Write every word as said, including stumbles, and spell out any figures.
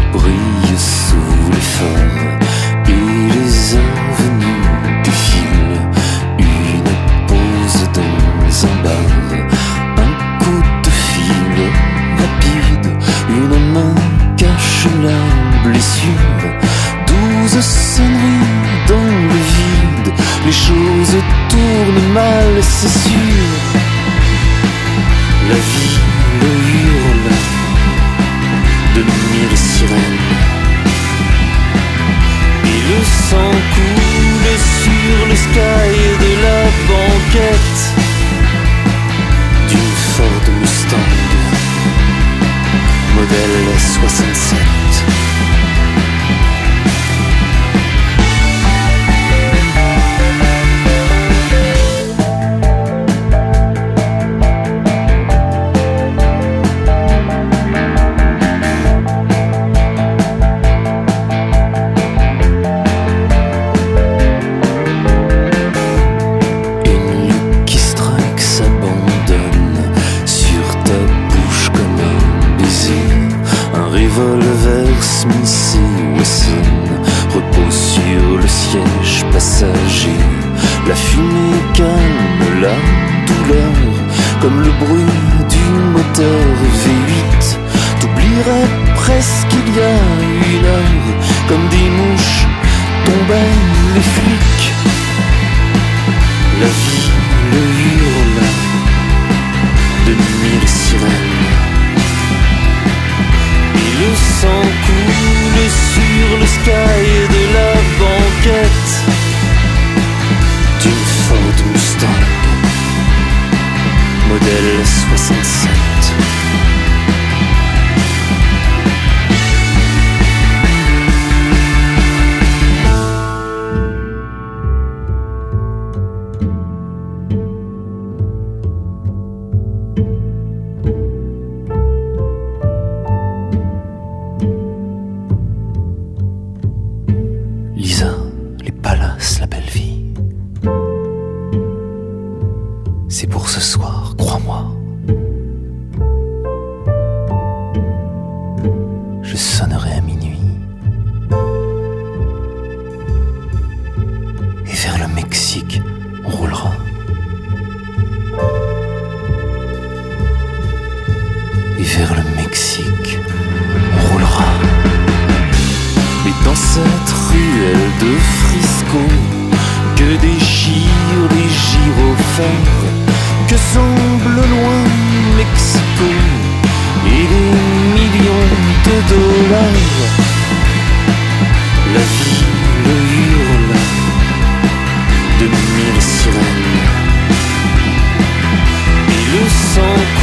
brille sous les phares et les avenues défilent. Une pause dans un bar, un coup de fil rapide, une main cache la blessure. Douze sonneries dans le vide, les choses tournent mal, c'est sûr. La ville hurle de mille sirènes et le sang coule sur le sky de la banquette d'une Ford Mustang modèle soixante-sept. Smith et Wesson repose sur le siège passager. La fumée calme la douleur, comme le bruit du moteur V huit. T'oublierais presque il y a une heure, comme des mouches tombaient les flics. La ville hurle de mille sirènes. Le sang coule sur le sky de la banquette d'une Ford Mustang modèle soixante-sept. Lisa, les palaces, la belle vie, c'est pour ce soir, crois-moi. Je sonnerai à minuit et vers le Mexique on roulera. Et vers le Mexique on roulera. Mais dans cette ruelle de Frisco, que déchirent les gyrophares, que semble loin Mexico et les millions de dollars. La ville hurle de mille sirènes et le sang